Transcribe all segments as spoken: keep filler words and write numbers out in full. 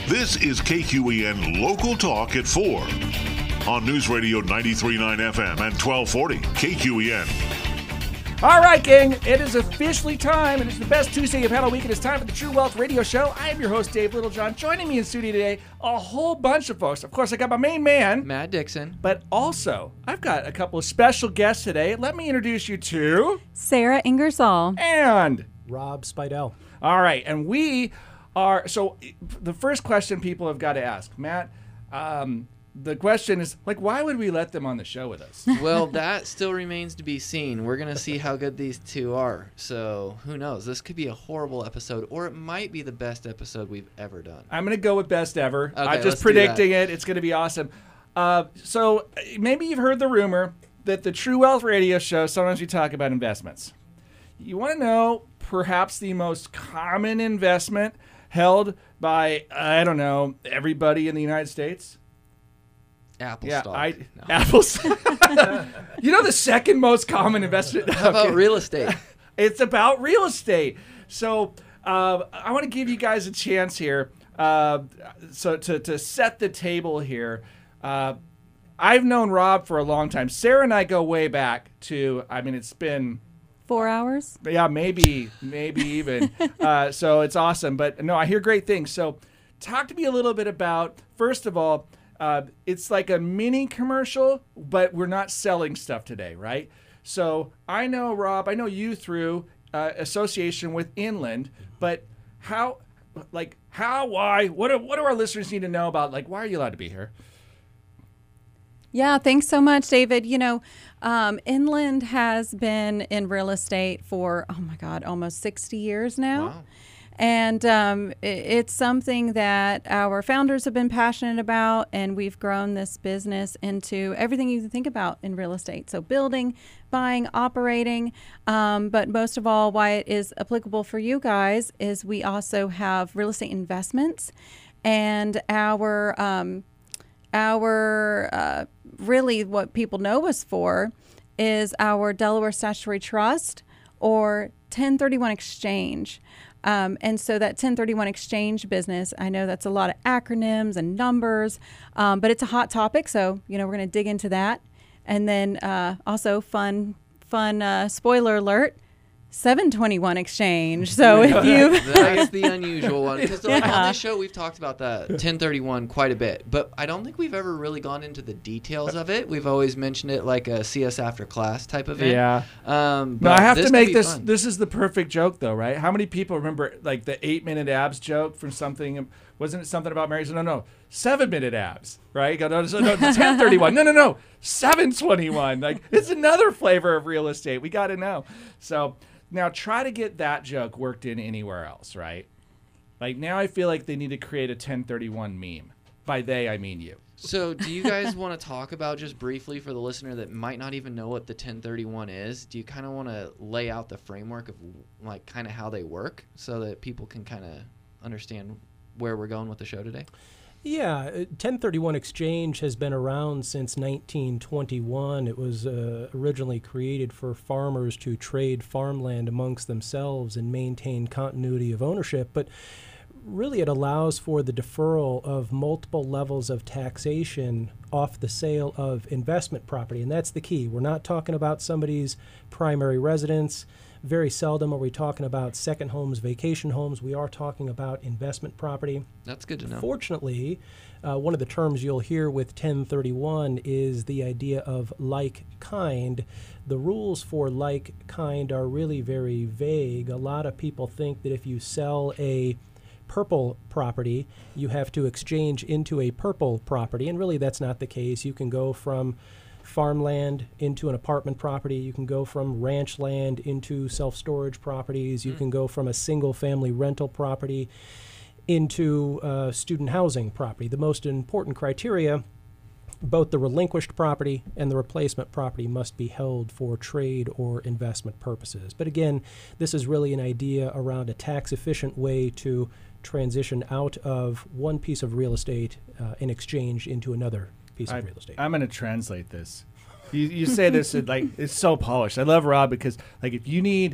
This is K Q E N Local Talk at four on News Radio ninety-three point nine F M and twelve forty K Q E N. All right, gang, it is officially time, and it's the best Tuesday you've had all week, and it's time for the True Wealth Radio Show. I am your host, Dave Littlejohn. Joining me in studio today, a whole bunch of folks. Of course, I got my main man, Matt Dixon. But also, I've got a couple of special guests today. Let me introduce you to... Sarah Ingersoll. And... Rob Spidell. All right, and we are... So, the first question people have got to ask, Matt... Um, The question is, like, why would we let them on the show with us? Well, that still remains to be seen. We're going to see how good these two are. So, who knows? This could be a horrible episode, or it might be the best episode we've ever done. I'm going to go with best ever. Okay, I'm just predicting it. It's going to be awesome. Uh, so, maybe you've heard the rumor that the True Wealth Radio Show, sometimes we talk about investments. You want to know perhaps the most common investment held by, I don't know, everybody in the United States? Apple yeah, stock. I, No. Apple stock. You know the second most common investment? How about Okay. real estate? It's about real estate. So uh, I want to give you guys a chance here. Uh, so to, to set the table here, uh, I've known Rob for a long time. Sarah and I go way back to, I mean, it's been... Four hours? Yeah, maybe, maybe even. uh, so it's awesome. But no, I hear great things. So talk to me a little bit about, first of all, Uh, it's like a mini commercial, but we're not selling stuff today, right? So I know, Rob, I know you through uh, association with Inland, but how, like, how, why, what do, what do our listeners need to know about, like, why are you allowed to be here? Yeah, thanks so much, David. You know, um, Inland has been in real estate for, oh my God, almost sixty years now. Wow. And um, it, it's something that our founders have been passionate about, and we've grown this business into everything you can think about in real estate. So building, buying, operating, um, but most of all, why it is applicable for you guys is we also have real estate investments, and our um, our uh, really what people know us for is our Delaware Statutory Trust or ten thirty-one exchange. Um, and so that ten thirty-one exchange business, I know that's a lot of acronyms and numbers, um, but it's a hot topic. So, you know, we're going to dig into that. And then uh, also fun, fun uh, spoiler alert, seven twenty-one exchange. So if you That's the unusual one. Because like, Yeah. on this show, we've talked about that ten thirty-one quite a bit. But I don't think we've ever really gone into the details of it. We've always mentioned it like a C S after class type event. Yeah. Um, No, but I have this to could make be this, fun. this is the perfect joke though, right? How many people remember like the eight minute abs joke from something, wasn't it something about marriage? No, no, seven minute abs, right? Go, no, no, no, ten thirty-one. No, no, no, seven twenty-one. Like it's another flavor of real estate. We got to know. So now try to get that joke worked in anywhere else, right? Like now I feel like they need to create a ten thirty-one meme. By they, I mean you. So do you guys want to talk about just briefly for the listener that might not even know what the ten thirty-one is? Do you kind of want to lay out the framework of like kind of how they work so that people can kind of understand where we're going with the show today? Yeah, uh, ten thirty-one exchange has been around since nineteen twenty-one. It was uh, originally created for farmers to trade farmland amongst themselves and maintain continuity of ownership, but really it allows for the deferral of multiple levels of taxation off the sale of investment property, and that's the key. We're not talking about somebody's primary residence. Very seldom are we talking about second homes, vacation homes. We are talking about investment property. That's good to know. Fortunately, uh, one of the terms you'll hear with ten thirty-one is the idea of like kind. The rules for like kind are really very vague. A lot of people think that if you sell a purple property, you have to exchange into a purple property, and really that's not the case. You can go from farmland into an apartment property. You can go from ranch land into self-storage properties. You mm. can go from a single-family rental property into uh, student housing property. The most important criteria, both the relinquished property and the replacement property must be held for trade or investment purposes. But again, this is really an idea around a tax-efficient way to transition out of one piece of real estate uh, in exchange into another piece I, of real estate. I'm going to translate this. You, you say this it, like it's so polished. I love Rob because like if you need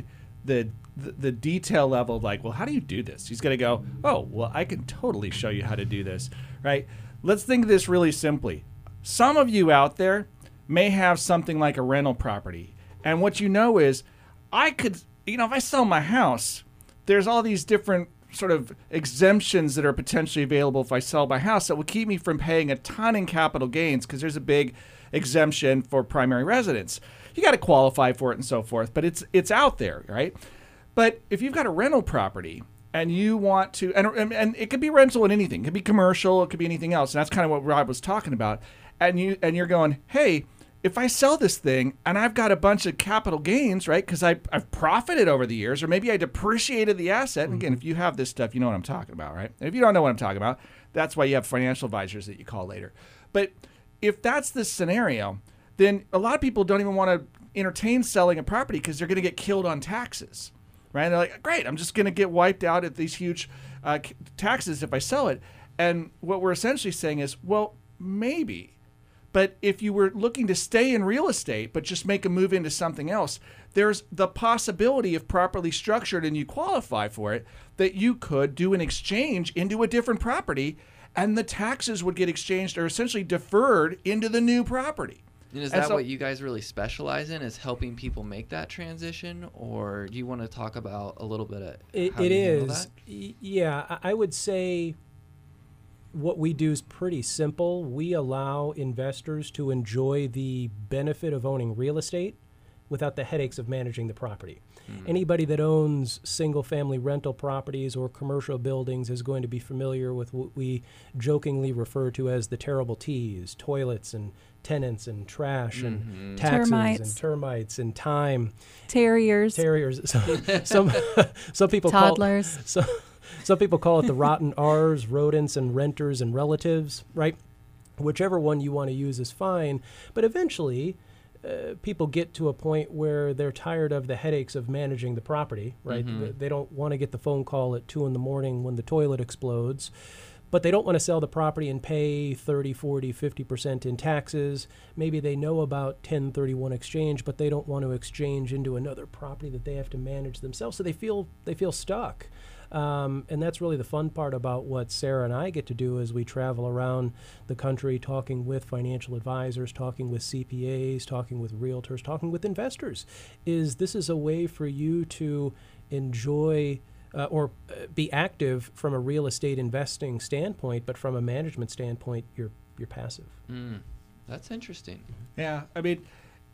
the the, the detail level of like, well, how do you do this? He's going to go, oh, well, I can totally show you how to do this, right? Let's think of this really simply. Some of you out there may have something like a rental property. And what you know is, I could, you know, if I sell my house, there's all these different sort of exemptions that are potentially available if I sell my house that will keep me from paying a ton in capital gains because there's a big exemption for primary residence. You got to qualify for it and so forth, but it's it's out there, right? But if you've got a rental property and you want to, and, and, and it could be rental in anything, it could be commercial, it could be anything else, and that's kind of what Rob was talking about. And you and you're going, hey, if I sell this thing and I've got a bunch of capital gains, right? Because I've profited over the years, or maybe I depreciated the asset. And again, if you have this stuff, you know what I'm talking about, right? And if you don't know what I'm talking about, that's why you have financial advisors that you call later. But if that's the scenario, then a lot of people don't even want to entertain selling a property because they're going to get killed on taxes, right? And they're like, great, I'm just going to get wiped out at these huge uh, taxes if I sell it. And what we're essentially saying is, well, maybe. But if you were looking to stay in real estate, but just make a move into something else, there's the possibility, if properly structured and you qualify for it, that you could do an exchange into a different property and the taxes would get exchanged or essentially deferred into the new property. And is And that so- what you guys really specialize in, is helping people make that transition? Or do you want to talk about a little bit of It, how it you handle is. that? Y- Yeah, I I would say what we do is pretty simple. We allow investors to enjoy the benefit of owning real estate without the headaches of managing the property. Mm. Anybody that owns single-family rental properties or commercial buildings is going to be familiar with what we jokingly refer to as the terrible T's: toilets and tenants and trash Mhm. and taxes Termites. and termites and time. Terriers, Terriers. So, some some people call toddlers. so, some people call it the rotten R's, rodents and renters and relatives, right? Whichever one you want to use is fine. But eventually, uh, people get to a point where they're tired of the headaches of managing the property, right? Mhm. They, they don't want to get the phone call at two in the morning when the toilet explodes. But they don't want to sell the property and pay thirty, forty, fifty percent in taxes. Maybe they know about ten thirty-one exchange, but they don't want to exchange into another property that they have to manage themselves. So they feel they feel stuck. Um, and that's really the fun part about what Sarah and I get to do as we travel around the country talking with financial advisors, talking with C P As, talking with realtors, talking with investors, is this is a way for you to enjoy uh, or uh, be active from a real estate investing standpoint, but from a management standpoint, you're you're passive. Mm. That's interesting. Yeah, I mean,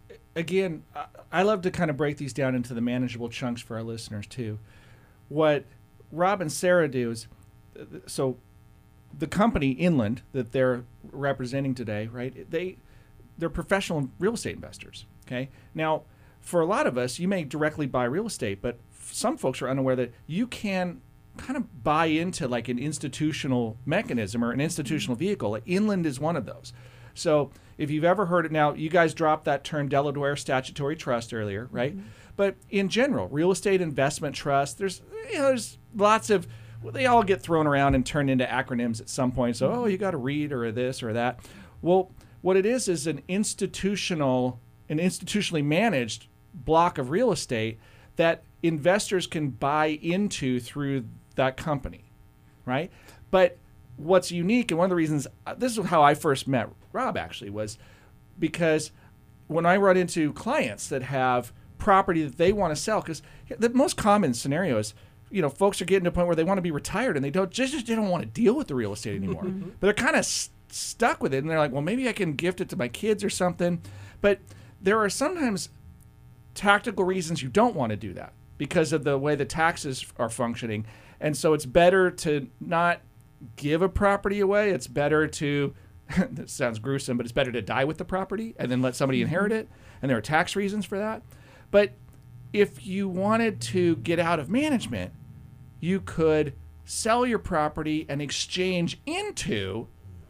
again, I, I love to kind of break these down into the manageable chunks for our listeners too. What Rob and Sarah do is, uh, so the company Inland that they're representing today, right? They they're professional real estate investors. Okay, now for a lot of us, you may directly buy real estate, but f- some folks are unaware that you can kind of buy into like an institutional mechanism or an institutional vehicle. Inland is one of those. So if you've ever heard it, now you guys dropped that term Delaware statutory trust earlier, right? Mm-hmm. But in general, real estate investment trust, there's you know, there's lots of, well, they all get thrown around and turned into acronyms at some point. So, oh, you got to read or this or that. Well, what it is is an institutional, an institutionally managed block of real estate that investors can buy into through that company, right? But what's unique, and one of the reasons, uh, this is how I first met Rob actually, was because when I run into clients that have property that they want to sell, because the most common scenario is, you know, folks are getting to a point where they want to be retired and they don't just, just they don't want to deal with the real estate anymore. But they're kind of st- stuck with it, and they're like, well, maybe I can gift it to my kids or something. But there are sometimes tactical reasons you don't want to do that because of the way the taxes are functioning. And so it's better to not give a property away. It's better to, that sounds gruesome, but it's better to die with the property and then let somebody inherit it. And there are tax reasons for that. But if you wanted to get out of management, you could sell your property and exchange into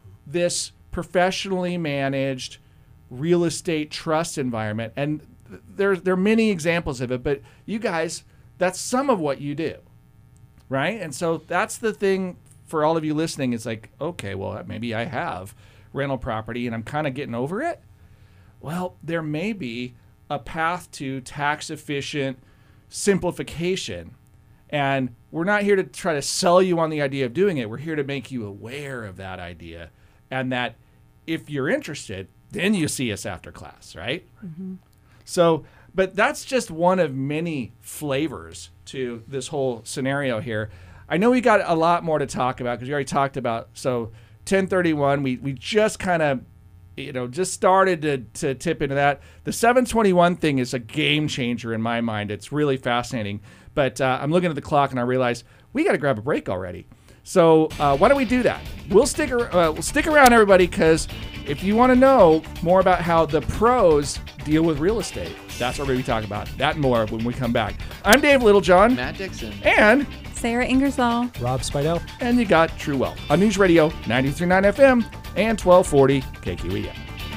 this professionally managed real estate trust environment. And there, there are many examples of it, but you guys, that's some of what you do, right? And so that's the thing for all of you listening. It's like, okay, well, maybe I have rental property and I'm kind of getting over it. Well, there may be a path to tax efficient, simplification. And we're not here to try to sell you on the idea of doing it. We're here to make you aware of that idea, and that if you're interested, then you see us after class, right? Mm-hmm. So, but that's just one of many flavors to this whole scenario here. I know we got a lot more to talk about because we already talked about, so ten thirty-one, we, we just kind of, you know, just started to, to tip into that. The seven twenty-one thing is a game changer in my mind. It's really fascinating. But uh, I'm looking at the clock and I realize we got to grab a break already. So uh, why don't we do that? We'll stick, ar- uh, we'll stick around, everybody, because if you want to know more about how the pros deal with real estate, that's what we're going to be talking about. That and more when we come back. I'm Dave Littlejohn. Matt Dixon. And Sarah Ingersoll. Rob Spidell. And you got True Wealth on News Radio ninety-three point nine F M and twelve forty K Q E M.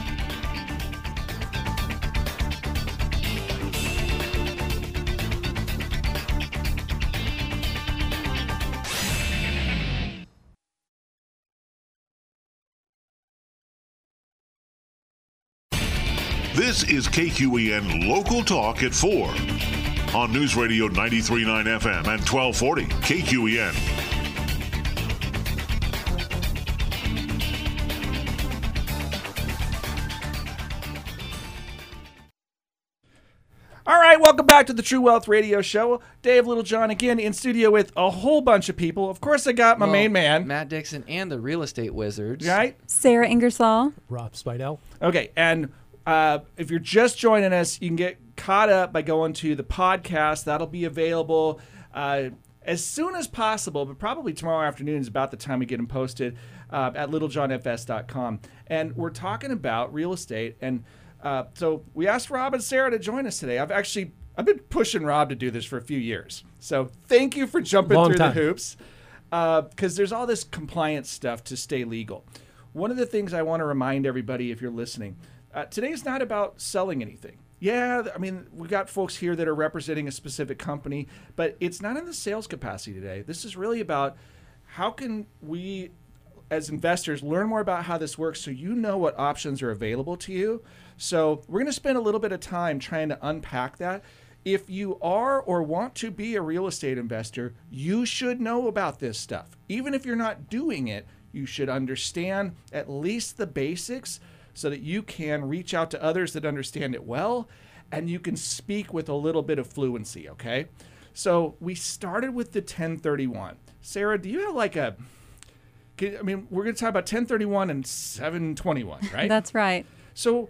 This is K Q E N Local Talk at four on News Radio ninety-three point nine F M and twelve forty K Q E N. All right, welcome back to the True Wealth Radio Show. Dave Littlejohn again in studio with a whole bunch of people. Of course, I got my Well, main man. Matt Dixon and the Real Estate Wizards. Right? Sarah Ingersoll. Rob Spidell. Okay, and uh, if you're just joining us, you can get caught up by going to the podcast. That'll be available uh, as soon as possible, but probably tomorrow afternoon is about the time we get them posted uh, at littlejohn f s dot com. And we're talking about real estate. And uh, so we asked Rob and Sarah to join us today. I've actually I've been pushing Rob to do this for a few years. So thank you for jumping Long through time. the hoops, because uh, there's all this compliance stuff to stay legal. One of the things I want to remind everybody, if you're listening, uh, today's not about selling anything. Yeah, I mean, we got folks here that are representing a specific company, but it's not in the sales capacity today. This is really about how can we, as investors, learn more about how this works so you know what options are available to you. So we're going to spend a little bit of time trying to unpack that. If you are or want to be a real estate investor, you should know about this stuff. Even if you're not doing it, you should understand at least the basics so that you can reach out to others that understand it well, and you can speak with a little bit of fluency, okay? So we started with the ten thirty-one. Sarah, do you have like a, I mean, we're going to talk about ten thirty-one and seven twenty-one, right? That's right. So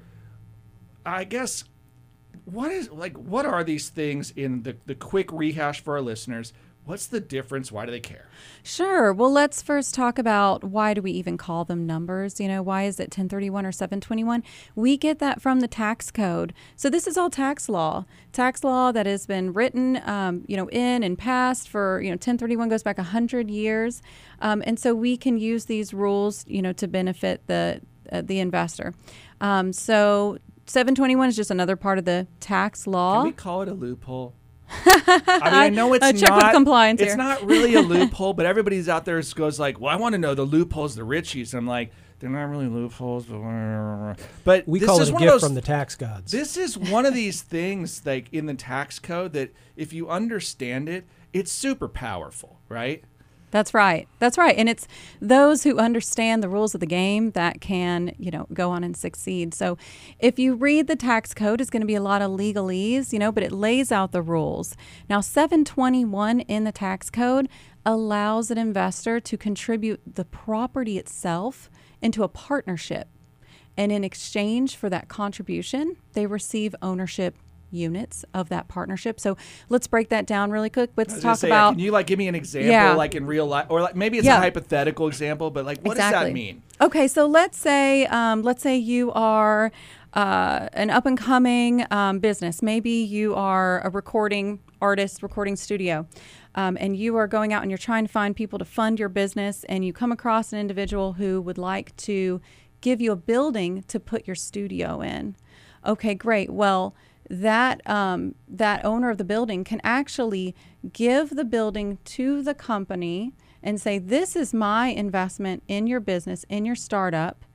I guess, what is, like, what are these things in the, the quick rehash for our listeners? What's the difference? Why do they care? Sure. Well, let's first talk about why do we even call them numbers? You know, why is it ten thirty-one or seven twenty-one? We get that from the tax code. So this is all tax law. Tax law that has been written, um, you know, in and passed for, you know, ten thirty-one goes back one hundred years. Um, and so we can use these rules, you know, to benefit the uh, the investor. Um, so seven twenty-one is just another part of the tax law. Can we call it a loophole? I mean, I know it's uh, check not. with compliance it's here. not really a loophole, but everybody's out there goes like, "Well, I want to know the loopholes, the Richies." And I'm like, they're not really loopholes, but but We this call is it a one gift of those, from the tax gods. This is one of these things like in the tax code that if you understand it, it's super powerful, right? That's right. That's right. And it's those who understand the rules of the game that can, you know, go on and succeed. So if you read the tax code, it's going to be a lot of legalese, you know, but it lays out the rules. Now, seven twenty-one in the tax code allows an investor to contribute the property itself into a partnership. And in exchange for that contribution, they receive ownership units of that partnership. So let's break that down really quick. Let's talk say, about. Can you like give me an example, Yeah. like in real life, or like maybe it's Yeah. a hypothetical example, but like what Exactly. does that mean? Okay, so let's say um, let's say you are uh, an up and coming um, business. Maybe you are a recording artist, recording studio, um, and you are going out and you're trying to find people to fund your business, and you come across an individual who would like to give you a building to put your studio in. Okay, great. Well, that um, that owner of the building can actually give the building to the company and say, this is my investment in your business, in your startup,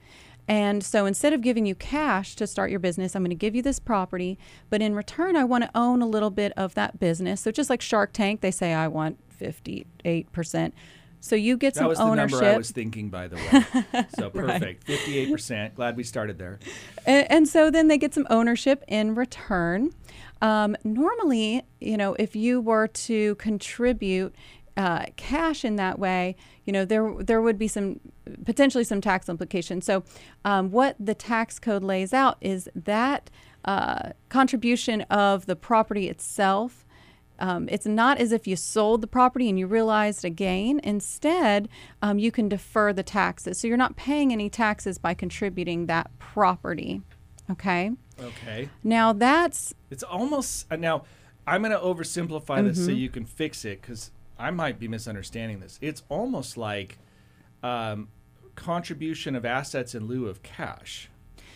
And so instead of giving you cash to start your business, I'm going to give you this property, but in return, I want to own a little bit of that business. So just like Shark Tank, they say, I want fifty-eight percent. So you get That some was the ownership. number I was thinking, by the way. So perfect. fifty-eight percent. Glad we started there. And, and so then they get some ownership in return. Um, normally, you know, if you were to contribute uh, cash in that way, you know, there there would be some potentially some tax implications. So um, what the tax code lays out is that uh, contribution of the property itself. Um, it's not as if you sold the property and you realized a gain. Instead, um, you can defer the taxes. So you're not paying any taxes by contributing that property. Okay? Okay. Now that's... It's almost... Uh, now, I'm going to oversimplify Mm-hmm. this so you can fix it, because I might be misunderstanding this. It's almost like um, contribution of assets in lieu of cash.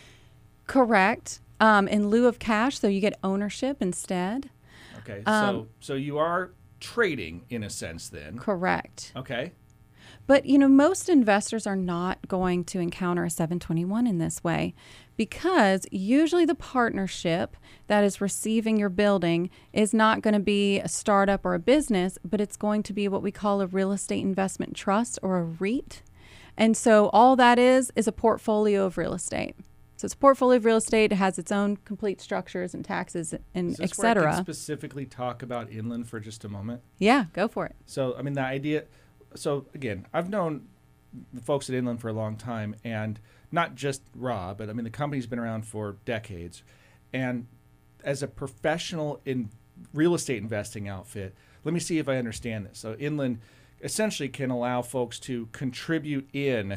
correct. Um, in lieu of cash, so you get ownership instead. Okay, Um, so so you are trading in a sense then. Correct. Okay. But, you know, most investors are not going to encounter a seven twenty-one in this way because usually the partnership that is receiving your building is not going to be a startup or a business, but it's going to be what we call a real estate investment trust or a REIT. And so all that is is a portfolio of real estate. So it's a portfolio of real estate. It has its own complete structures and taxes and Is this et where I can cetera. specifically talk about inland for just a moment? Yeah, go for it. So, I mean, the idea, so again, I've known the folks at Inland for a long time, and not just Rob, but I mean, the company's been around for decades. And as a professional in real estate investing outfit, let me see if I understand this. So, Inland essentially can allow folks to contribute in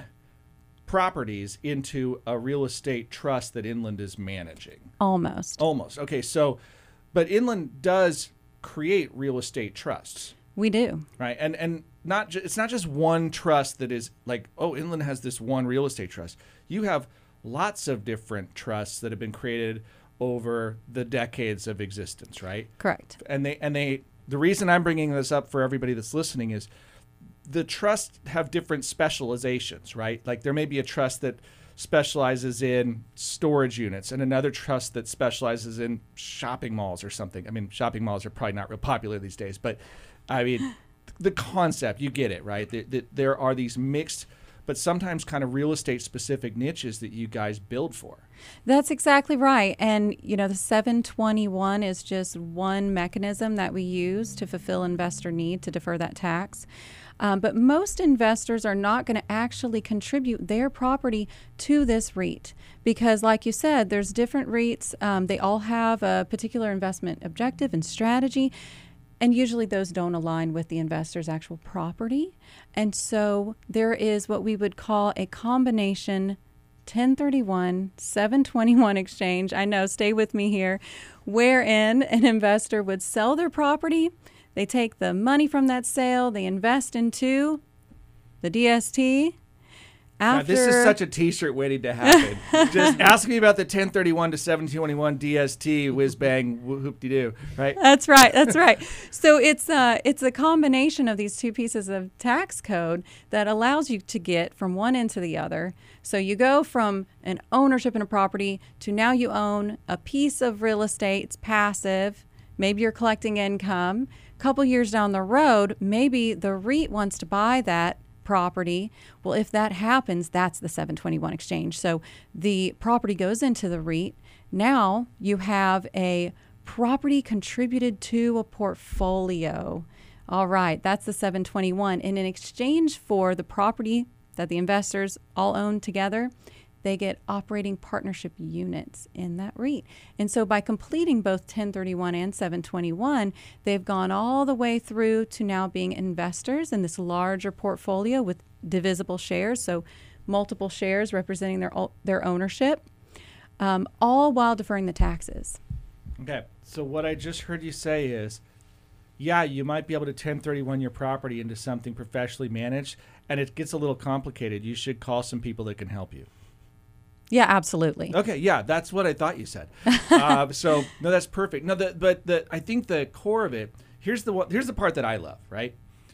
properties into a real estate trust that Inland is managing. Almost. Almost. Okay, so, but Inland does create real estate trusts. We do. Right, and and not ju- it's not just one trust that is like, oh, Inland has this one real estate trust. You have lots of different trusts that have been created over the decades of existence, right? Correct. And they and they the reason I'm bringing this up for everybody that's listening is the trusts have different specializations, right? Like there may be a trust that specializes in storage units and another trust that specializes in shopping malls or something. I mean, shopping malls are probably not real popular these days, but I mean, the concept, you get it, right? That there, there are these mixed, but sometimes kind of real estate specific niches that you guys build for. That's exactly right. And, you know, the seven twenty-one is just one mechanism that we use to fulfill investor need to defer that tax. Um, but most investors are not going to actually contribute their property to this REIT because, like you said, there's different REITs. Um, they all have a particular investment objective and strategy. And usually those don't align with the investor's actual property. And so there is what we would call a combination ten thirty-one, seven twenty-one exchange. I know, stay with me here, wherein an investor would sell their property. They take the money from that sale, they invest into the D S T. Now, After, this is such a T-shirt waiting to happen. Just ask me about the ten thirty-one to seven twenty-one D S T, whiz bang, whoop-de-doo, right? That's right. That's right. So it's uh, it's a combination of these two pieces of tax code that allows you to get from one end to the other. So you go from an ownership in a property to now you own a piece of real estate. It's passive. Maybe you're collecting income. A couple years down the road, maybe the REIT wants to buy that property. Well, if that happens, that's the seven twenty-one exchange. So the property goes into the REIT. Now you have a property contributed to a portfolio. All right, that's the seven twenty-one. And in exchange for the property that the investors all own together, they get operating partnership units in that REIT. And so by completing both ten thirty-one and seven twenty-one, they've gone all the way through to now being investors in this larger portfolio with divisible shares, so multiple shares representing their their ownership, um, all while deferring the taxes. Okay, so what I just heard you say is, yeah, you might be able to ten thirty-one your property into something professionally managed, and it gets a little complicated. You should call some people that can help you. Yeah, absolutely. Okay, yeah, that's what I thought you said. uh, so no, that's perfect. No, the, but the I think the core of it here's the one, here's the part that I love. Right,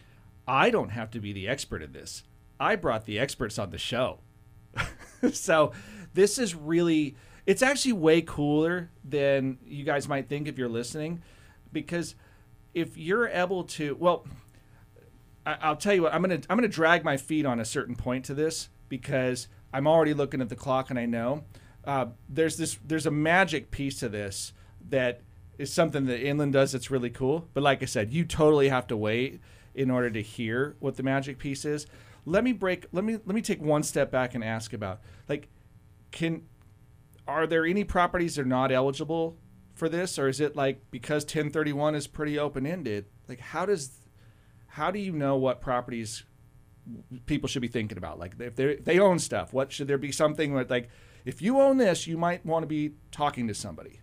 I don't have to be the expert in this. I brought the experts on the show. So this is really, it's actually way cooler than you guys might think if you're listening, because if you're able to, well, I, I'll tell you what, I'm gonna I'm gonna drag my feet on a certain point to this because I'm already looking at the clock and I know uh, there's this there's a magic piece to this that is something that Inland does that's really cool. But like I said, you totally have to wait in order to hear what the magic piece is. Let me break. Let me let me take one step back and ask about, like, can are there any properties that are not eligible for this, or is it like because ten thirty-one is pretty open ended? Like, how does how do you know what properties people should be thinking about? Like, if they they own stuff, what should there be something that, like, if you own this, you might want to be talking to somebody?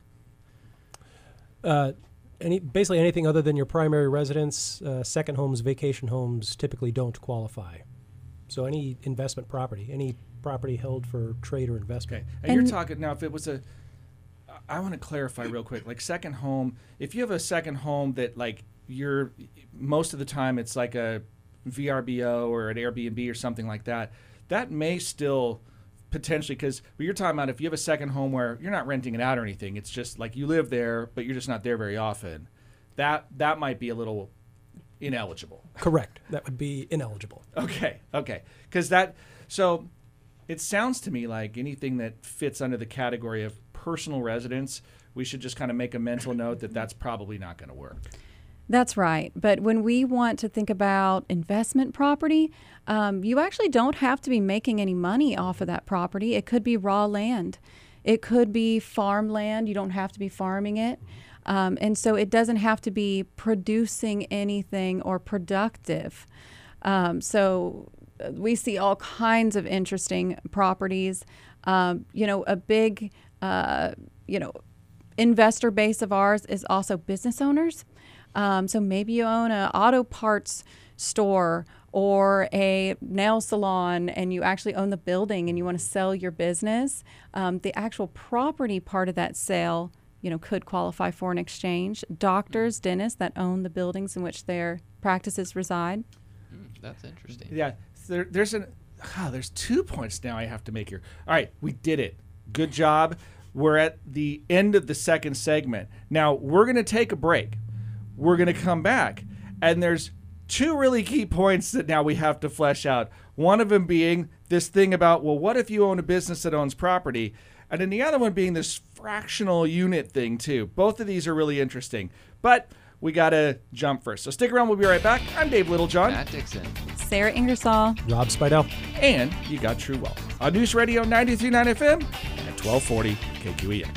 Uh, any basically anything other than your primary residence, uh, second homes, vacation homes typically don't qualify. So any investment property, any property held for trade or investment. Okay, and, and you're talking now. If it was a, I want to clarify real quick. Like second home, if you have a second home that like you're most of the time it's like a V R B O or an Airbnb or something like that, that may still potentially, because you're talking about if you have a second home where you're not renting it out or anything, it's just like you live there, but you're just not there very often. That that might be a little ineligible. Correct. That would be ineligible. Okay. Okay. Because that, so it sounds to me like anything that fits under the category of personal residence, we should just kind of make a mental note that that's probably not going to work. That's right. But when we want to think about investment property, um, you actually don't have to be making any money off of that property. It could be raw land. It could be farmland. You don't have to be farming it. Um, and so it doesn't have to be producing anything or productive. Um, so we see all kinds of interesting properties. Um, you know, a big, uh, you know, investor base of ours is also business owners. Um, so maybe you own an auto parts store or a nail salon and you actually own the building and you want to sell your business. Um, the actual property part of that sale, you know, could qualify for an exchange. Doctors, dentists that own the buildings in which their practices reside. Mm, that's interesting. Yeah, there, there's an oh, there's two points now I have to make here. All right, we did it. Good job. We're at the end of the second segment. Now we're going to take a break. We're going to come back, and there's two really key points that now we have to flesh out. One of them being this thing about, well, what if you own a business that owns property? And then the other one being this fractional unit thing, too. Both of these are really interesting. But we got to jump first. So stick around. We'll be right back. I'm Dave Littlejohn. Matt Dixon. Sarah Ingersoll. Rob Spidell. And you got True Wealth on News Radio ninety-three point nine F M and twelve forty K Q E N.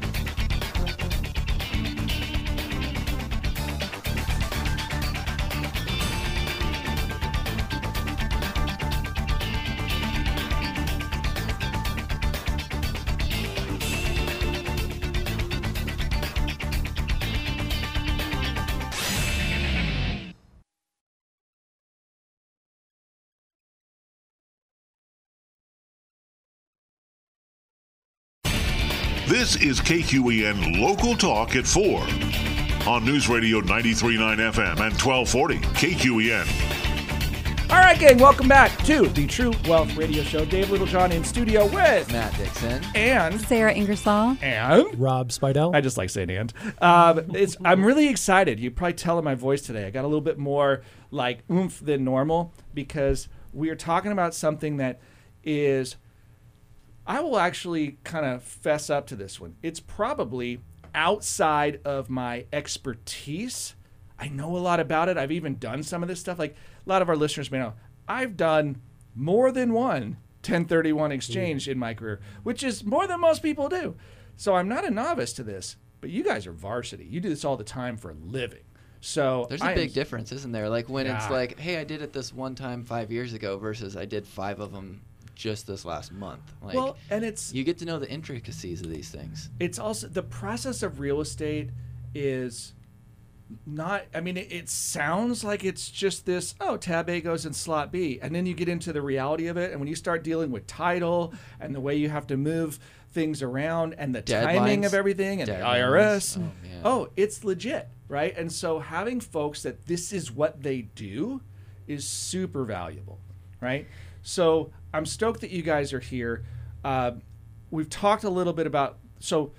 This is K Q E N Local Talk at four on News Radio ninety-three point nine F M and twelve forty K Q E N. All right, gang, welcome back to the True Wealth Radio Show. Dave Littlejohn in studio with Matt Dixon. And Sarah Ingersoll. And Rob Spidell. I just like saying and. Um, it's, I'm really excited. You probably tell in my voice today. I got a little bit more like oomph than normal because we are talking about something that is, I will actually kind of fess up to this one. It's probably outside of my expertise. I know a lot about it. I've even done some of this stuff. Like a lot of our listeners may know, I've done more than one ten thirty-one exchange in my career, which is more than most people do. So I'm not a novice to this, but you guys are varsity. You do this all the time for a living. So there's a I big am, difference, isn't there? Like when yeah. it's like, hey, I did it this one time five years ago versus I did five of them just this last month. Like, well, and it's you get to know the intricacies of these things. It's also the process of real estate is not, I mean, it, it sounds like it's just this, oh, tab A goes in slot B. And then you get into the reality of it. And when you start dealing with title and the way you have to move things around and the Deadlines. timing of everything and Deadlines. the I R S, Oh, man. oh, it's legit, right? And so having folks that this is what they do is super valuable, right? So I'm stoked that you guys are here. Uh, we've talked a little bit about, so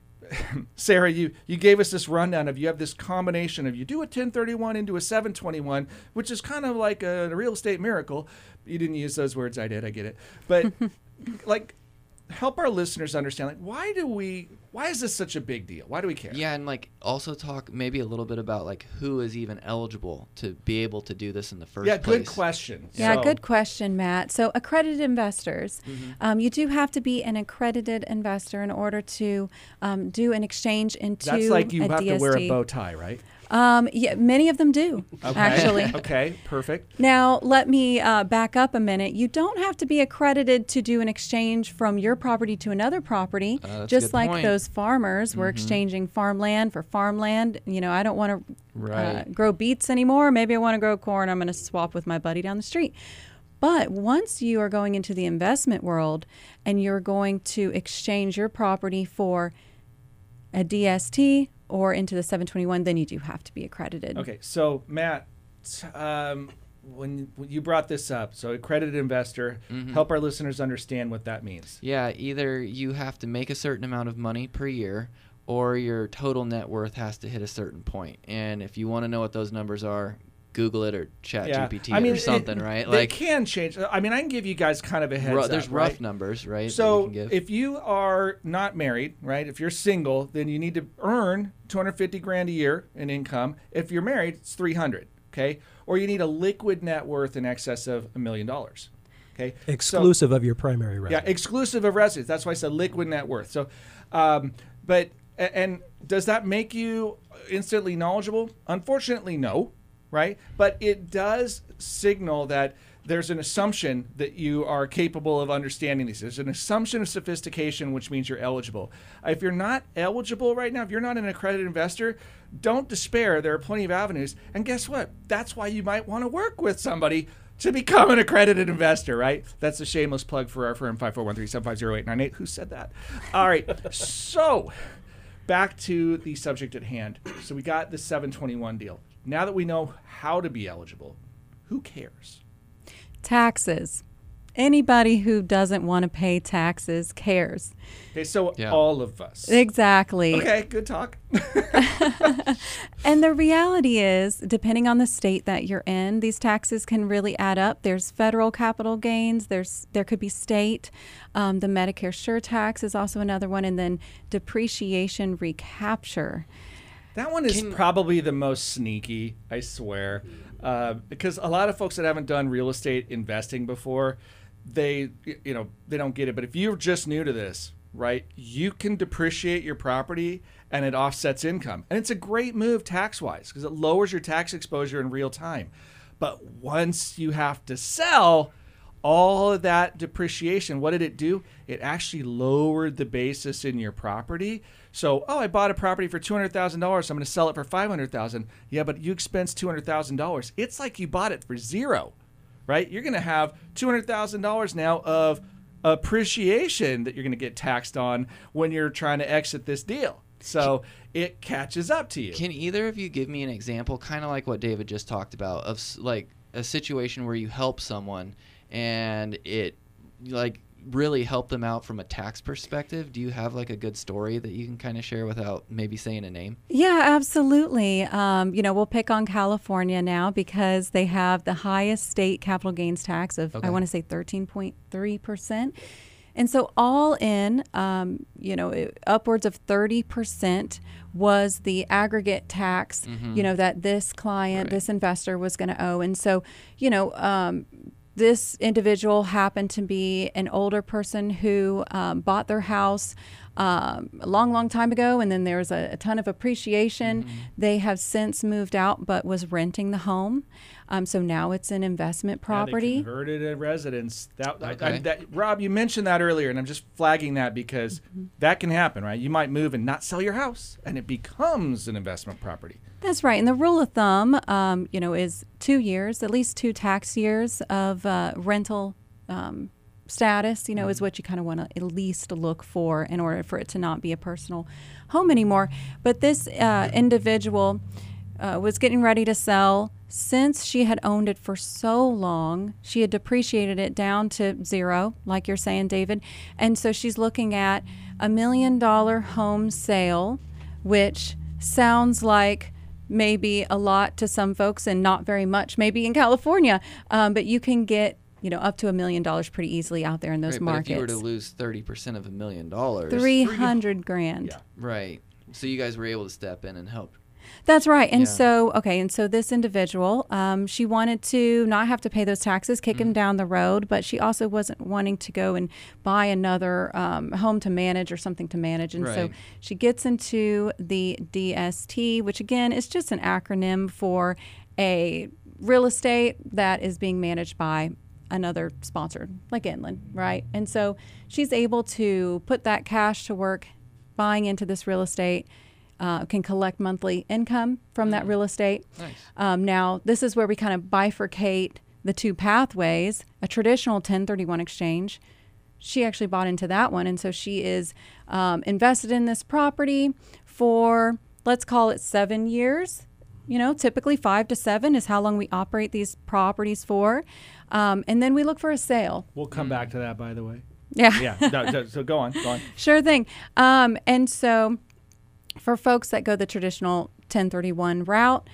Sarah, you, you gave us this rundown of you have this combination of you do a ten thirty-one into a seven twenty-one, which is kind of like a, a real estate miracle. You didn't use those words. I did. I get it. But like, help our listeners understand, like, why do we, why is this such a big deal? Why do we care? Yeah, and like also talk maybe a little bit about like who is even eligible to be able to do this in the first Yeah, place. good question. Yeah, So- good question, Matt. So accredited investors, Mm-hmm. um, you do have to be an accredited investor in order to um, do an exchange into That's like you a have D S T. to wear a bow tie, right? Um, yeah, many of them do, Okay. actually. Okay, perfect. Now, let me uh, back up a minute. You don't have to be accredited to do an exchange from your property to another property. Uh, that's a just good like point. those farmers were exchanging farmland for farmland. You know, I don't want to uh, Right. grow beets anymore. Maybe I want to grow corn. I'm going to swap with my buddy down the street. But once you are going into the investment world and you're going to exchange your property for a D S T or into the seven twenty-one, then you do have to be accredited. Okay, so Matt, um, when, when you brought this up, so accredited investor, help our listeners understand what that means. Yeah, either you have to make a certain amount of money per year or your total net worth has to hit a certain point. And if you want to know what those numbers are, Google it or Chat G P T I mean, or something, it- right? They Like can change. I mean, I can give you guys kind of a heads ru- up. there's rough right? numbers, right? that we So can give. if you are not married, right? If you're single, then you need to earn two hundred fifty grand a year in income. If you're married, it's three hundred. Okay, or you need a liquid net worth in excess of a million dollars. Okay, So- Exclusive of your primary yeah, residence. exclusive of residence. That's why I said liquid net worth. So, um, but a- and does that make you instantly knowledgeable? Unfortunately, no, right? But it does signal that there's an assumption that you are capable of understanding these. There's an assumption of sophistication, which means you're eligible. If you're not eligible right now, if you're not an accredited investor, don't despair. There are plenty of avenues. And guess what? That's why you might want to work with somebody to become an accredited investor, right? That's a shameless plug for our firm, five four one three, seven five zero, eight nine eight. Who said that? All right. So back to the subject at hand. So we got the seven twenty-one deal. Now that we know how to be eligible, who cares? Taxes. Anybody who doesn't want to pay taxes cares. Okay, so Yeah. all of us. Exactly. Okay, good talk. And the reality is, depending on the state that you're in, these taxes can really add up. There's federal capital gains. There's there could be state. Um, the Medicare Sure tax is also another one, and then depreciation recapture. That one is Can- probably the most sneaky, I swear, uh, because a lot of folks that haven't done real estate investing before, they, y- you know, they don't get it. But if you're just new to this, right, you can depreciate your property and it offsets income, and it's a great move tax-wise because it lowers your tax exposure in real time. But once you have to sell, all of that depreciation, what did it do? It actually lowered the basis in your property. So, oh, I bought a property for two hundred thousand dollars. I'm going to sell it for five hundred thousand dollars. Yeah, but you expense two hundred thousand dollars. It's like you bought it for zero, right? You're going to have two hundred thousand dollars now of appreciation that you're going to get taxed on when you're trying to exit this deal. So it catches up to you. Can either of you give me an example, kind of like what David just talked about, of s- like a situation where you help someone and it like really helped them out from a tax perspective? Do you have like a good story that you can kind of share without maybe saying a name? Yeah, absolutely. Um, you know, we'll pick on California now because they have the highest state capital gains tax of, Okay. I want to say thirteen point three percent. And so all in, um, you know, it- upwards of thirty percent was the aggregate tax, you know, that this client, Right. this investor was going to owe. And so, you know, um, this individual happened to be an older person who um, bought their house um, a long, long time ago, and then there was a, a ton of appreciation. They have since moved out, but was renting the home. Um, so now it's an investment Yeah, they property. converted a residence. That, I- I- Okay. that Rob, you mentioned that earlier, and I'm just flagging that because that can happen, right? You might move and not sell your house, and it becomes an investment property. That's right. And the rule of thumb, um, you know, is two years, at least two tax years of uh, rental um, status, you know, is what you kind of want to at least look for in order for it to not be a personal home anymore. But this uh, individual uh, was getting ready to sell, since she had owned it for so long, she had depreciated it down to zero, like you're saying, David. And so she's looking at a million dollar home sale, which sounds like maybe a lot to some folks and not very much maybe in California. Um, but you can get, you know, up to a million dollars pretty easily out there in those right, markets. But if you were to lose thirty percent of a million dollars. three hundred grand. Yeah. Right. So you guys were able to step in and help. That's right. And Yeah. so, okay, and so this individual, um, she wanted to not have to pay those taxes, kick him down the road, but she also wasn't wanting to go and buy another um, home to manage or something to manage. And so Right. she gets into the D S T, which again is just an acronym for a real estate that is being managed by another sponsor, like Inland, right? And so she's able to put that cash to work buying into this real estate. Uh, can collect monthly income from that real estate. Nice. Um, now, this is where we kind of bifurcate the two pathways. A traditional ten thirty-one exchange, she actually bought into that one, and so she is um, invested in this property for, let's call it seven years. You know, typically five to seven is how long we operate these properties for. Um, and then we look for a sale. We'll come back to that, by the way. Yeah. Yeah. no, no, so go on. Go on. Sure thing. Um, and so for folks that go the traditional ten thirty-one route,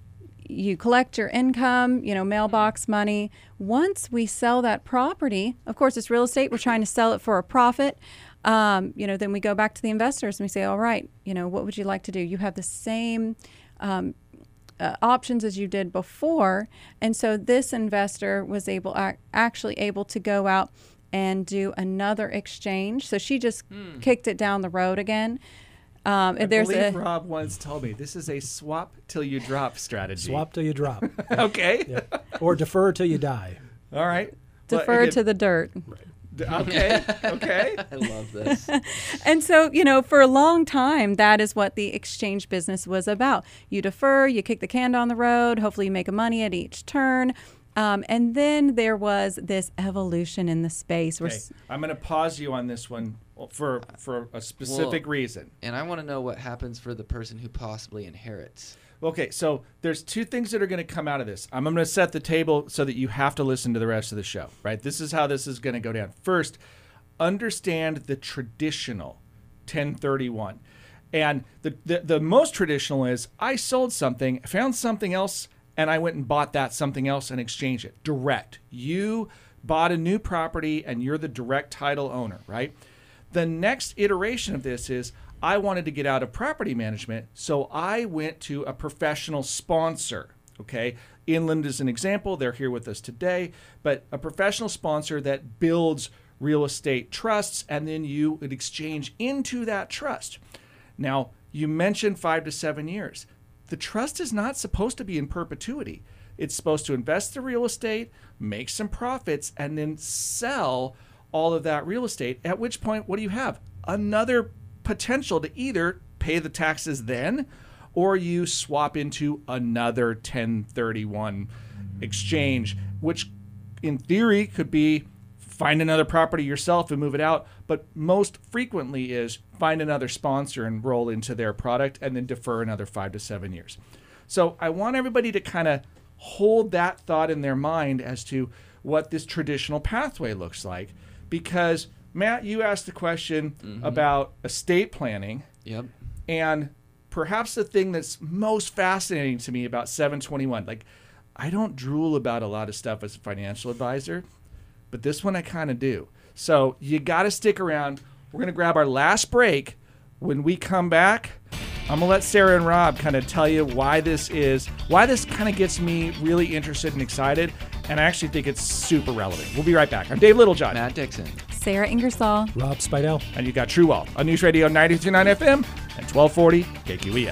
you collect your income, you know, mailbox money. Once we sell that property, of course, it's real estate. We're trying to sell it for a profit. Um, you know, then we go back to the investors and we say, all right, you know, what would you like to do? You have the same um, uh, options as you did before. And so this investor was able, ac- actually able to go out and do another exchange. So she just Hmm. kicked it down the road again. Um, I there's believe a Rob once told me this is a swap till you drop strategy. Swap till you drop. Okay. Yeah. Or defer till you die. All right. Well, defer again- to the dirt. d- Okay. Okay. I love this. And so, you know, for a long time, that is what the exchange business was about. You defer, you kick the can down the road, hopefully you make a money at each turn. Um, and then there was this evolution in the space. Where Okay. s- I'm going to pause you on this one for for a specific Well- reason. And I want to know what happens for the person who possibly inherits. Okay, so there's two things that are going to come out of this. I'm going to set the table so that you have to listen to the rest of the show, right? This is how this is going to go down. First, understand the traditional ten thirty-one. And the, the, the most traditional is I sold something, found something else, and I went and bought that something else and exchanged it. Direct. You bought a new property and you're the direct title owner, right? The next iteration of this is I wanted to get out of property management, so I went to a professional sponsor, okay? Inland is an example. They're here with us today, but a professional sponsor that builds real estate trusts, and then you would exchange into that trust. Now, you mentioned five to seven years. The trust is not supposed to be in perpetuity. It's supposed to invest the real estate, make some profits, and then sell all of that real estate, at which point, what do you have? Another potential to either pay the taxes then, or you swap into another ten thirty-one exchange, which in theory could be find another property yourself and move it out, but most frequently is find another sponsor and roll into their product and then defer another five to seven years. So I want everybody to kind of hold that thought in their mind as to what this traditional pathway looks like, because Matt, you asked the question Mm-hmm. about estate planning, Yep. and perhaps the thing that's most fascinating to me about seven twenty-one, like I don't drool about a lot of stuff as a financial advisor, but this one I kind of do. So you got to stick around. We're going to grab our last break. When we come back, I'm going to let Sarah and Rob kind of tell you why this is, why this kind of gets me really interested and excited, and I actually think it's super relevant. We'll be right back. I'm Dave Littlejohn. Matt Dixon. Sarah Ingersoll. Rob Spidell. And you got True Wealth on News Radio ninety-three point nine F M and twelve forty K Q E N.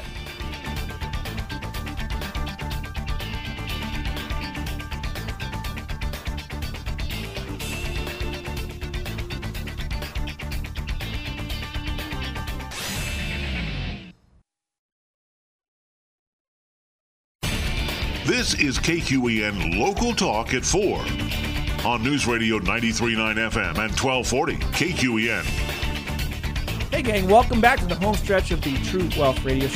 This is K Q E N Local Talk at four on News Radio ninety-three point nine F M and twelve forty K Q E N. Hey gang, welcome back to the home stretch of the True Wealth Radio Show.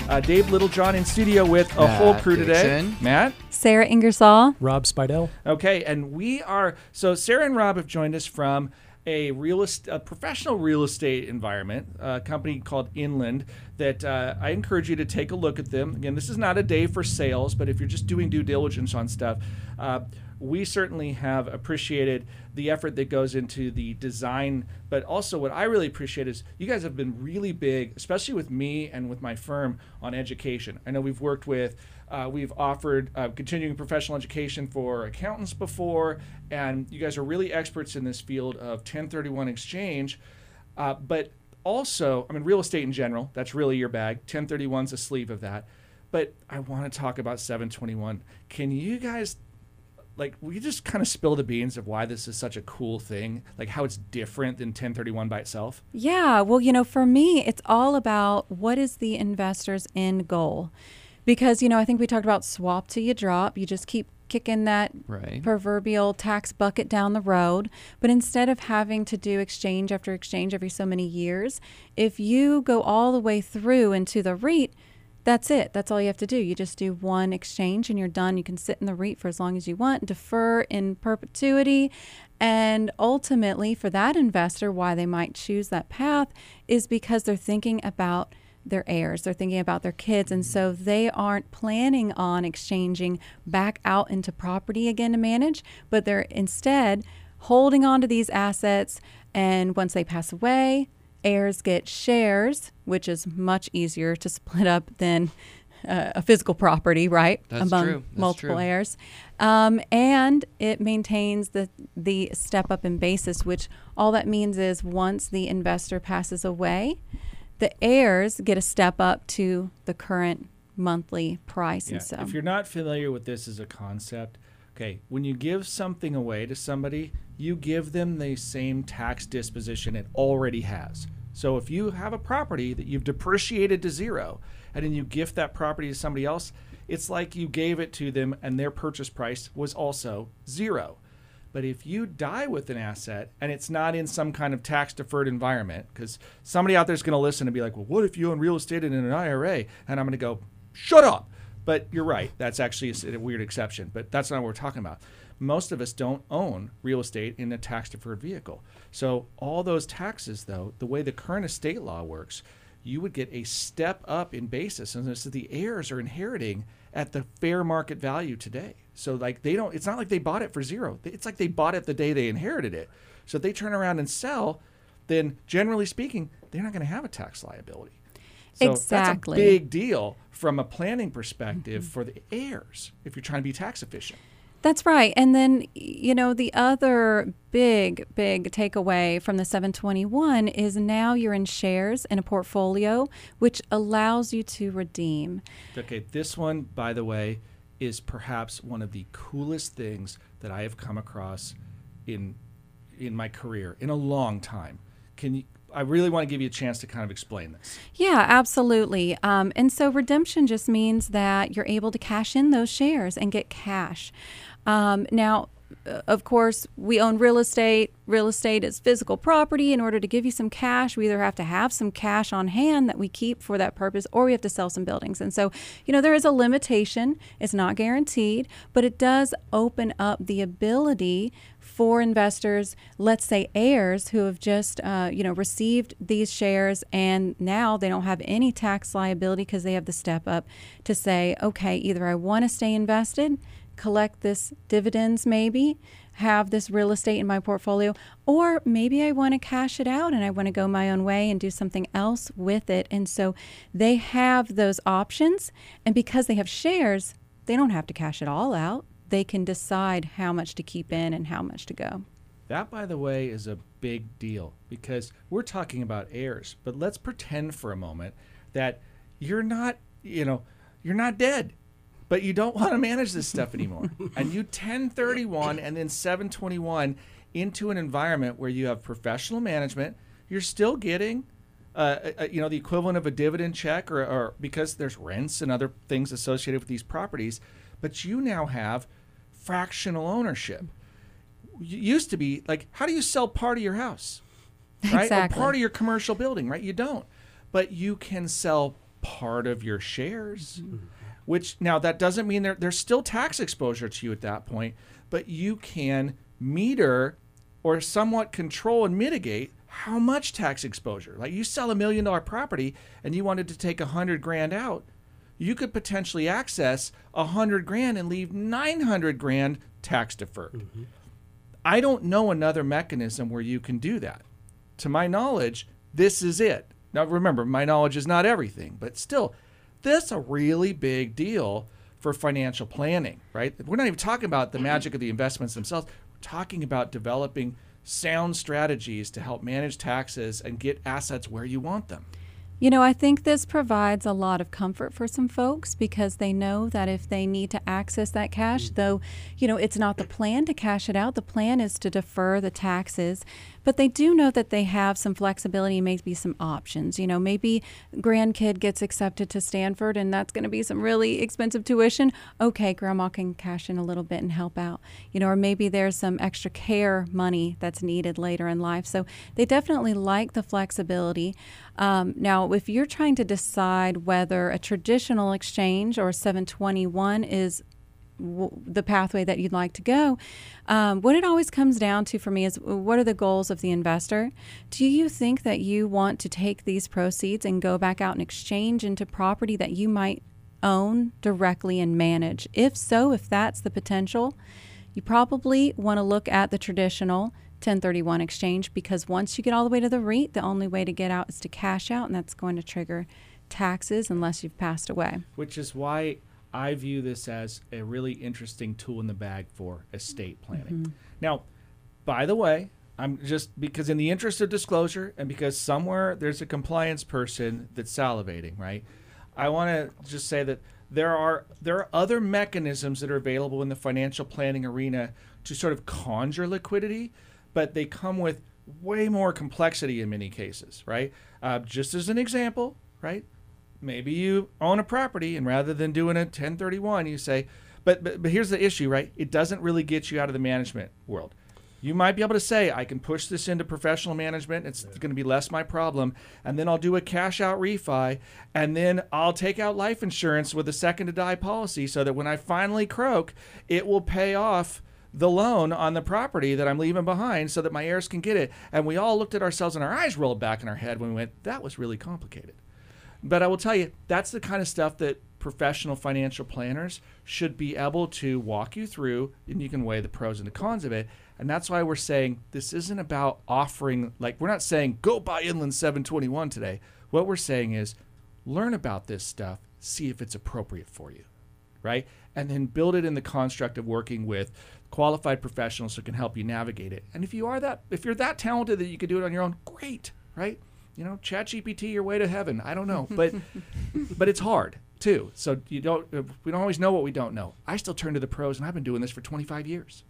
Uh, Dave Littlejohn in studio with a Matt whole crew today. Dixon. Matt? Sarah Ingersoll. Rob Spidell. Okay, and we are, so Sarah and Rob have joined us from a real est- a professional real estate environment, a company called Inland, that uh, I encourage you to take a look at them. Again, this is not a day for sales, but if you're just doing due diligence on stuff, uh, we certainly have appreciated the effort that goes into the design, but also what I really appreciate is you guys have been really big, especially with me and with my firm, on education. I know we've worked with, uh, we've offered uh, continuing professional education for accountants before, and you guys are really experts in this field of ten thirty-one exchange, uh, but also, I mean, real estate in general, that's really your bag. ten thirty-one's a sleeve of that. But I want to talk about seven twenty-one. Can you guys like, we just kind of spill the beans of why this is such a cool thing, like how it's different than ten thirty-one by itself? Yeah, well, you know, for me, it's all about what is the investor's end goal. Because, you know, I think we talked about swap till you drop. You just keep kicking that Right. proverbial tax bucket down the road. But instead of having to do exchange after exchange every so many years, if you go all the way through into the REIT, that's it. That's all you have to do. You just do one exchange and you're done. You can sit in the REIT for as long as you want, defer in perpetuity. And ultimately, for that investor, why they might choose that path is because they're thinking about their heirs. They're thinking about their kids. And so they aren't planning on exchanging back out into property again to manage, but they're instead holding on to these assets. And once they pass away, heirs get shares, which is much easier to split up than uh, a physical property, right? That's Among true. That's multiple true. heirs. Um, and it maintains the the step up in basis, which all that means is once the investor passes away, the heirs get a step up to the current monthly price. Yeah. And so If you're not familiar with this as a concept, okay, when you give something away to somebody, you give them the same tax disposition it already has. So if you have a property that you've depreciated to zero and then you gift that property to somebody else, it's like you gave it to them and their purchase price was also zero. But if you die with an asset and it's not in some kind of tax deferred environment, because somebody out there is going to listen and be like, well, what if you own real estate in an I R A? And I'm going to go, shut up. But you're right. That's actually a, a weird exception. But that's not what we're talking about. Most of us don't own real estate in a tax-deferred vehicle. So all those taxes, though, the way the current estate law works, you would get a step up in basis. And so the heirs are inheriting at the fair market value today. So like they don't, it's not like they bought it for zero. It's like they bought it the day they inherited it. So if they turn around and sell, then generally speaking, they're not going to have a tax liability. So Exactly. that's a big deal from a planning perspective mm-hmm. for the heirs if you're trying to be tax efficient. That's right. And then, you know, the other big, big takeaway from the seven twenty-one is now you're in shares in a portfolio, which allows you to redeem. Okay, this one, by the way, is perhaps one of the coolest things that I have come across in in my career in a long time. Can you? I really want to give you a chance to kind of explain this. Yeah, absolutely. Um, and so redemption just means that you're able to cash in those shares and get cash. Um, now, uh, of course, we own real estate. Real estate is physical property. In order to give you some cash, we either have to have some cash on hand that we keep for that purpose, or we have to sell some buildings. And so, you know, there is a limitation. It's not guaranteed, but it does open up the ability for investors, let's say heirs, who have just, uh, you know, received these shares and now they don't have any tax liability because they have the step up to say, okay, either I want to stay invested, collect this dividends maybe, have this real estate in my portfolio, or maybe I want to cash it out and I want to go my own way and do something else with it. And so they have those options. And because they have shares, they don't have to cash it all out. They can decide how much to keep in and how much to go. That, by the way, is a big deal because we're talking about heirs. But let's pretend for a moment that you're not, you know, you're not dead, but you don't want to manage this stuff anymore. And you ten thirty-one and then seven twenty-one into an environment where you have professional management. You're still getting, uh, a, you know, the equivalent of a dividend check, or, or because there's rents and other things associated with these properties. But you now have fractional ownership. You used to be like, how do you sell part of your house, right? Exactly. Or part of your commercial building, right? You don't. But you can sell part of your shares, mm-hmm. which now that doesn't mean there, there's still tax exposure to you at that point, but you can meter or somewhat control and mitigate how much tax exposure. Like you sell a million dollar property and you wanted to take a hundred grand out, you could potentially access a hundred grand and leave nine hundred grand tax deferred. Mm-hmm. I don't know another mechanism where you can do that. To my knowledge, this is it. Now remember, my knowledge is not everything, but still, this is a really big deal for financial planning, right? We're not even talking about the magic of the investments themselves. We're talking about developing sound strategies to help manage taxes and get assets where you want them. You know, I think this provides a lot of comfort for some folks because they know that if they need to access that cash, though, you know, it's not the plan to cash it out. The plan is to defer the taxes. But they do know that they have some flexibility, maybe some options. You know, maybe grandkid gets accepted to Stanford and that's going to be some really expensive tuition. Okay, grandma can cash in a little bit and help out. You know, or maybe there's some extra care money that's needed later in life. So they definitely like the flexibility. Um, now, if you're trying to decide whether a traditional exchange or seven twenty-one is the pathway that you'd like to go, um, what it always comes down to for me is what are the goals of the investor? Do you think that you want to take these proceeds and go back out and exchange into property that you might own directly and manage? If so, if that's the potential, you probably want to look at the traditional ten thirty-one exchange, because once you get all the way to the REIT, the only way to get out is to cash out, and that's going to trigger taxes unless you've passed away. Which is why I view this as a really interesting tool in the bag for estate planning. Mm-hmm. Now, by the way, I'm just because in the interest of disclosure and because somewhere there's a compliance person that's salivating, right? I want to just say that there are there are other mechanisms that are available in the financial planning arena to sort of conjure liquidity, but they come with way more complexity in many cases, right? Uh, just as an example, right? Maybe you own a property and rather than doing a ten thirty-one, you say, but, but but here's the issue, right? It doesn't really get you out of the management world. You might be able to say, I can push this into professional management. It's going to be less my problem. And then I'll do a cash out refi. And then I'll take out life insurance with a second to die policy so that when I finally croak, it will pay off the loan on the property that I'm leaving behind so that my heirs can get it. And we all looked at ourselves and our eyes rolled back in our head when we went, that was really complicated. But I will tell you, that's the kind of stuff that professional financial planners should be able to walk you through, and you can weigh the pros and the cons of it. And that's why we're saying this isn't about offering, like we're not saying go buy Inland seven twenty-one today. What we're saying is learn about this stuff, see if it's appropriate for you, right? And then build it in the construct of working with qualified professionals who can help you navigate it. And if you are that, if you're that talented that you can do it on your own, great, right? You know, ChatGPT your way to heaven. I don't know, but but it's hard too. So you don't. We don't always know what we don't know. I still turn to the pros, and I've been doing this for twenty-five years.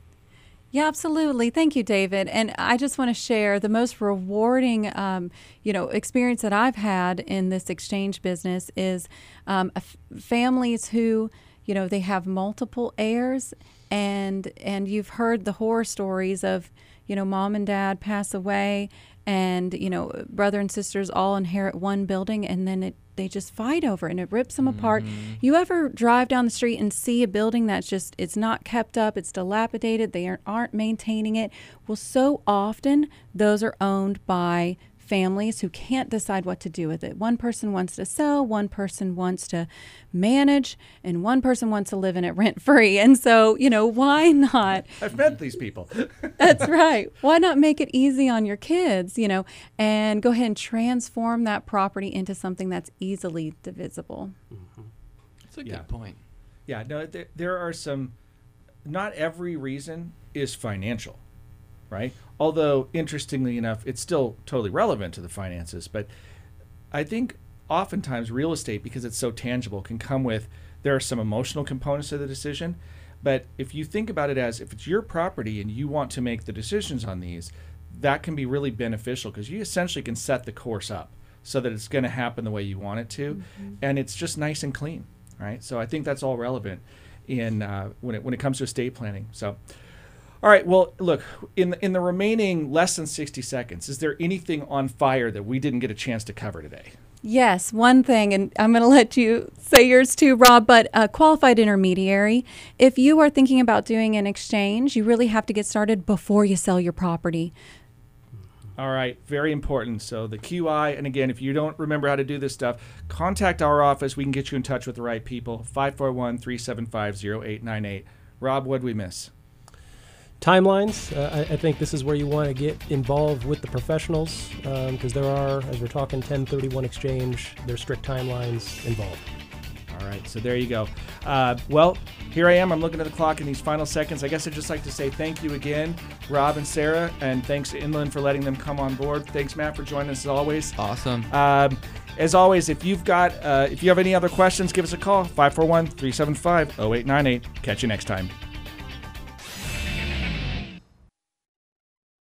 Yeah, absolutely. Thank you, David. And I just want to share the most rewarding, um, you know, experience that I've had in this exchange business is um, f- families who, you know, they have multiple heirs, and and you've heard the horror stories of, you know, mom and dad pass away. And, you know, brother and sisters all inherit one building, and then it, they just fight over it, and it rips them mm-hmm. apart. You ever drive down the street and see a building that's just, it's not kept up, it's dilapidated, they aren't, aren't maintaining it? Well, so often those are owned by families who can't decide what to do with it. One person wants to sell, one person wants to manage, and one person wants to live in it rent-free. And so, you know, why not? I've met these people. That's right. Why not make it easy on your kids, you know, and go ahead and transform that property into something that's easily divisible. Mm-hmm. That's a yeah. good point. Yeah, no, there, there are some, not every reason is financial, right? Although, interestingly enough, it's still totally relevant to the finances. But I think oftentimes real estate, because it's so tangible, can come with, there are some emotional components to the decision. But if you think about it as, if it's your property and you want to make the decisions on these, that can be really beneficial because you essentially can set the course up so that it's going to happen the way you want it to. Mm-hmm. And it's just nice and clean, right? So I think that's all relevant in uh, when it when it comes to estate planning. So. All right, well, look, in the, in the remaining less than sixty seconds, is there anything on fire that we didn't get a chance to cover today? Yes, one thing, and I'm going to let you say yours too, Rob, but a qualified intermediary. If you are thinking about doing an exchange, you really have to get started before you sell your property. All right, very important. So the Q I, and again, if you don't remember how to do this stuff, contact our office. We can get you in touch with the right people. five four one, three seven five, zero eight nine eight. Rob, what'd we miss? Timelines. Uh, I, I think this is where you want to get involved with the professionals because um, there are, as we're talking ten thirty-one exchange, there's strict timelines involved. All right, so there you go. Uh, well, here I am. I'm looking at the clock in these final seconds. I guess I'd just like to say thank you again, Rob and Sarah, and thanks to Inland for letting them come on board. Thanks, Matt, for joining us as always. Awesome. Um, as always, if you've got, uh, if you have any other questions, give us a call, five four one, three seven five, zero eight nine eight. Catch you next time.